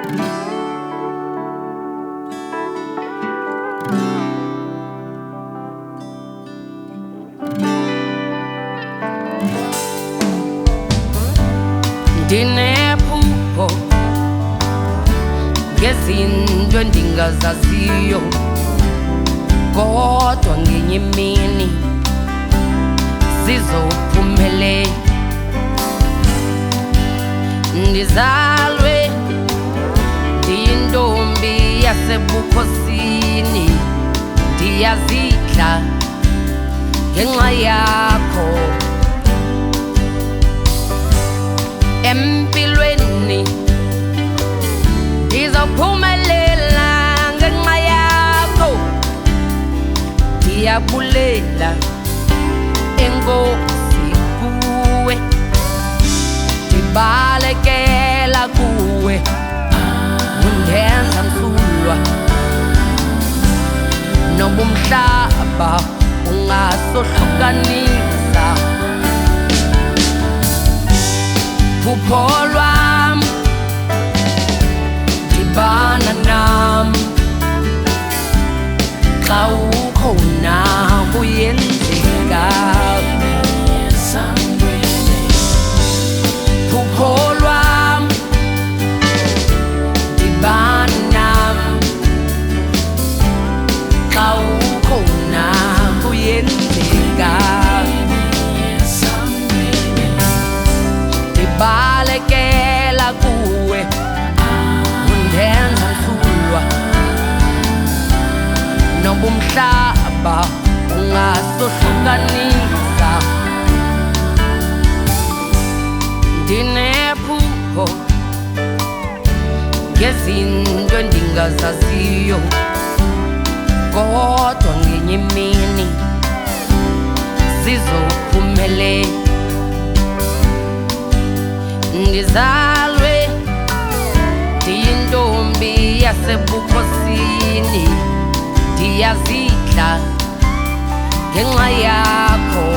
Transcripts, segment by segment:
Ndinephupho ngezinto endingazaziyo, kodwa ngenye imini zizophumelela. Ndizalwe ndiyintombi yasebukhosini, ndiyazidla ngenxa yakho. Empilweni ndizophumelela ngenxa yakho, ndiyabulela enkosi kuwe, ndibalekela kuwe, undenza msulwa. Noba umhlaba ungasohlukanisa, phupho lwam dibana nam, xa ukhona kuyenzeka. Phupho lwam dibana nam, xa ukhona kuyenzeka. Ndibalekela kuwe, undenza msulwa. Noba umhlaba ungasohlukanisa, ndinephupho ngezinto endingazaziyo, kodwa ngenye imini zizophumelela. Ndizalwe ndiyintombi yasebukhosini, ndiyazidla ngenxa yakho.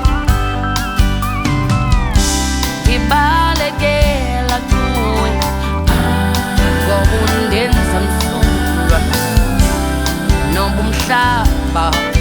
Ndibalekela kuwe, ngoba undenza msulwa. Noba umhlaba